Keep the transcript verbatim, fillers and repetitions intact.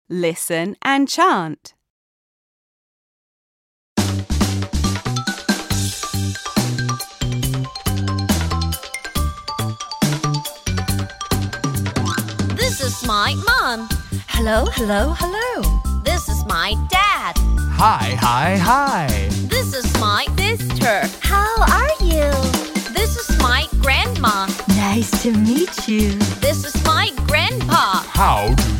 Listen and chant. This is my mom. Hello, hello, hello. This is my dad. Hi, hi, hi. This is my sister. How are you? This is my grandma. Nice to meet you. This is my grandpa. How do